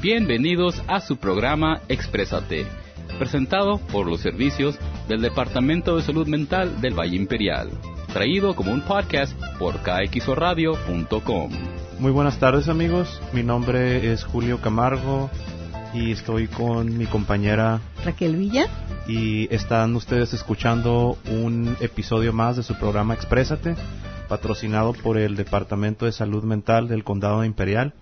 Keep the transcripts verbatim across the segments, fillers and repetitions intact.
Bienvenidos a su programa Exprésate, presentado por los servicios del Departamento de Salud Mental del Valle Imperial, traído como un podcast por K X O radio punto com. Muy buenas tardes, amigos, mi nombre es Julio Camargo y estoy con mi compañera Raquel Villa, y están ustedes escuchando un episodio más de su programa Exprésate, patrocinado por el Departamento de Salud Mental del Condado de Imperial.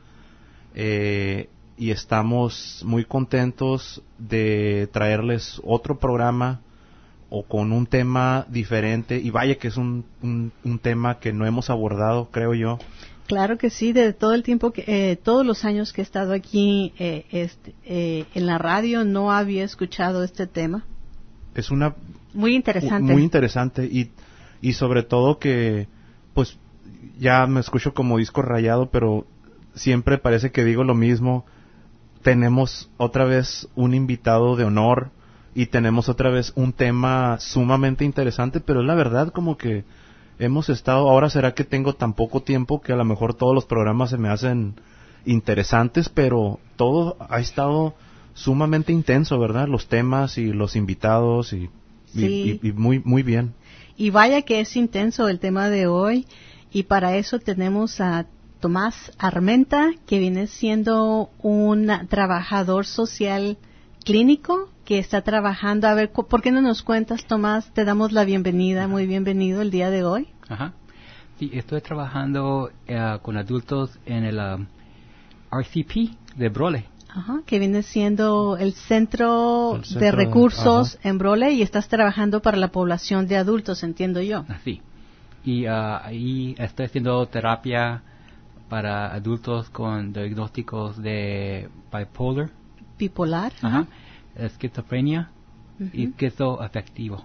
Eh, y estamos muy contentos de traerles otro programa o con un tema diferente, y vaya que es un, un, un tema que no hemos abordado, creo yo. Claro que sí, desde todo el tiempo, que eh, todos los años que he estado aquí eh, este, eh, en la radio no había escuchado este tema. Es una... Muy interesante. Muy interesante y, y sobre todo que, pues, ya me escucho como disco rayado, pero siempre parece que digo lo mismo. Tenemos otra vez un invitado de honor y tenemos otra vez un tema sumamente interesante, pero es la verdad como que hemos estado, ahora será que tengo tan poco tiempo que a lo mejor todos los programas se me hacen interesantes, pero todo ha estado sumamente intenso, ¿verdad? Los temas y los invitados y, sí. y, y, y muy, muy bien. Y vaya que es intenso el tema de hoy, y para eso tenemos a Tomás Armenta, que viene siendo un trabajador social clínico que está trabajando. A ver, ¿por qué no nos cuentas, Tomás? Te damos la bienvenida. Muy bienvenido el día de hoy. Ajá. Sí, estoy trabajando uh, con adultos en el um, R C P de Brole. Ajá, que viene siendo el centro, el centro de recursos de, en Brole, y estás trabajando para la población de adultos, entiendo yo. Sí. Y uh, ahí estoy haciendo terapia para adultos con diagnósticos de bipolar. Bipolar. Ajá. Ajá. Esquizofrenia uh-huh. y esquizoafectivo.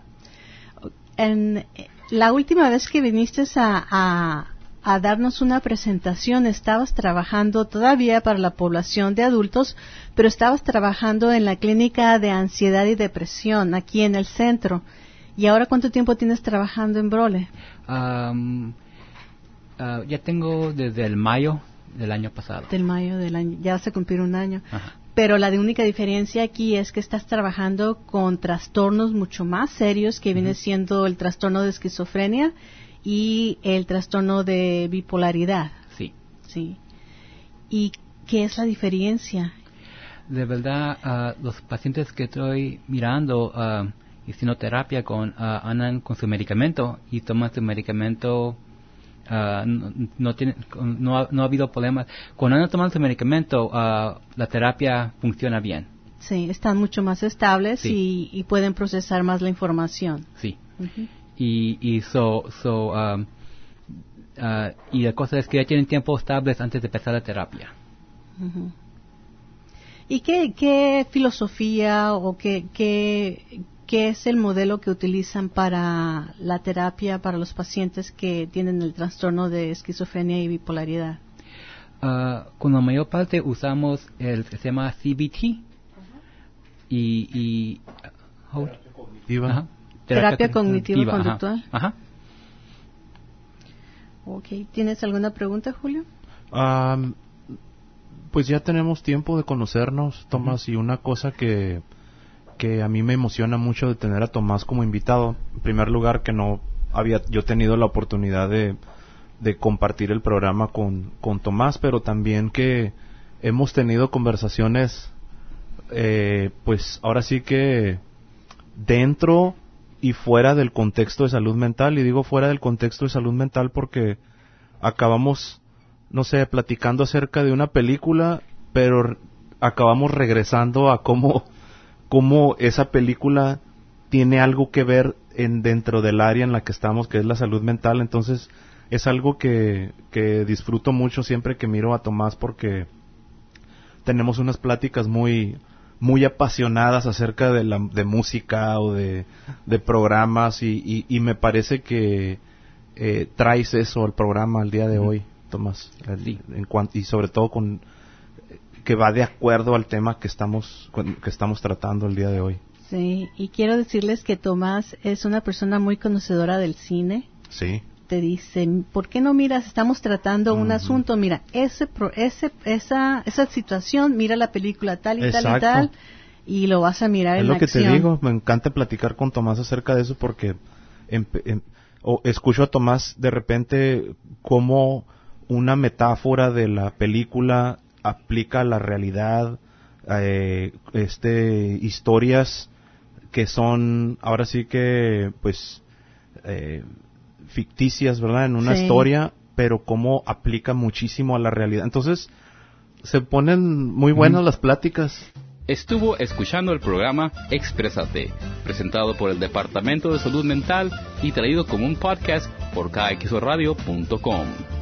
En la última vez que viniste a, a, a darnos una presentación, estabas trabajando todavía para la población de adultos, pero estabas trabajando en la clínica de ansiedad y depresión aquí en el centro. ¿Y ahora cuánto tiempo tienes trabajando en Brole? Um, Uh, ya tengo desde el mayo del año pasado. Del mayo del año, ya se cumplió un año. Ajá. Pero la de única diferencia aquí es que estás trabajando con trastornos mucho más serios, que uh-huh. viene siendo el trastorno de esquizofrenia y el trastorno de bipolaridad. Sí. Sí. ¿Y qué es la diferencia? De verdad, uh, los pacientes que estoy mirando uh, y haciendo terapia con, uh, andan con su medicamento y toman su medicamento. Uh, no, no, tiene, no, ha, no ha habido problemas. Cuando andan tomando su medicamento, uh, la terapia funciona bien. Sí, están mucho más estables sí. y, y pueden procesar más la información. Sí. Uh-huh. Y, y, so, so, um, uh, y la cosa es que ya tienen tiempo estables antes de empezar la terapia. Uh-huh. ¿Y qué, qué filosofía o qué, qué, qué es el modelo que utilizan para la terapia para los pacientes que tienen el trastorno de esquizofrenia y bipolaridad? Uh, con la mayor parte usamos el que se llama C B T. Uh-huh. y, y uh, terapia cognitiva. Ajá. Terapia, terapia cognitiva conductual. Ajá. Ajá. Okay. ¿Tienes alguna pregunta, Julio? Um, pues ya tenemos tiempo de conocernos, Tomás, uh-huh. y una cosa que que a mí me emociona mucho de tener a Tomás como invitado. En primer lugar, que no había yo tenido la oportunidad de, de compartir el programa con, con Tomás, pero también que hemos tenido conversaciones, eh, pues ahora sí que dentro y fuera del contexto de salud mental, y digo fuera del contexto de salud mental porque acabamos, no sé, platicando acerca de una película, pero acabamos regresando a cómo cómo esa película tiene algo que ver en dentro del área en la que estamos, que es la salud mental. Entonces es algo que, que disfruto mucho siempre que miro a Tomás, porque tenemos unas pláticas muy muy apasionadas acerca de la de música o de, de programas y, y, y me parece que eh, traes eso al programa al día de hoy, Tomás, sí. en cuanto, y sobre todo con que va de acuerdo al tema que estamos que estamos tratando el día de hoy. Sí, y quiero decirles que Tomás es una persona muy conocedora del cine. Sí. te dice, ¿por qué no miras? Estamos tratando un Ujú. asunto, mira, ese, pro- ese, esa, esa situación, mira la película tal y tal y Exacto. tal, y lo vas a mirar Es en lo que acción. te digo, me encanta platicar con Tomás acerca de eso porque empe- em- o escucho a Tomás de repente cómo una metáfora de la película aplica a la realidad, eh, este, historias que son ahora sí que pues eh, ficticias, ¿verdad? En una Sí. historia, pero cómo aplica muchísimo a la realidad. Entonces se ponen muy buenas las pláticas. Estuvo escuchando el programa Exprésate, presentado por el Departamento de Salud Mental y traído como un podcast por K X O radio punto com.